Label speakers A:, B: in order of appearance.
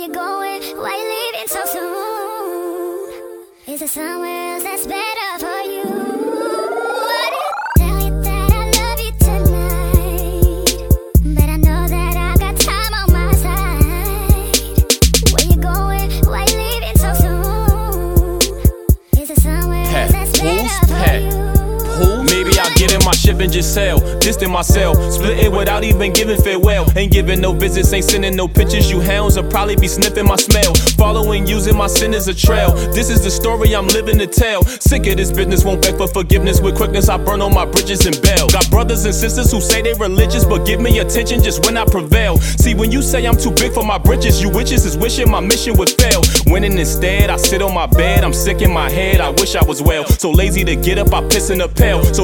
A: you going? Why you leaving so soon? Is there somewhere else that's better for you? What if I tell you that I love you tonight, but I know that I got time on my side? Where you going? Why you leaving so soon? Is there somewhere else that's better for you?
B: Maybe I'll get in my ship and just sail, distant myself, split it without even giving farewell. Ain't giving no visits, ain't sending no pictures. You hounds will probably be sniffing my smell, following, using my sin as a trail. This is the story I'm living to tell. Sick of this business, won't beg for forgiveness. With quickness I burn all my bridges and bail. Got brothers and sisters who say they religious, but give me attention just when I prevail. See, when you say I'm too big for my britches, you witches is wishing my mission would fail. Winning instead, I sit on my bed, I'm sick in my head, I wish I was well. So lazy to get up, I piss in a pail. So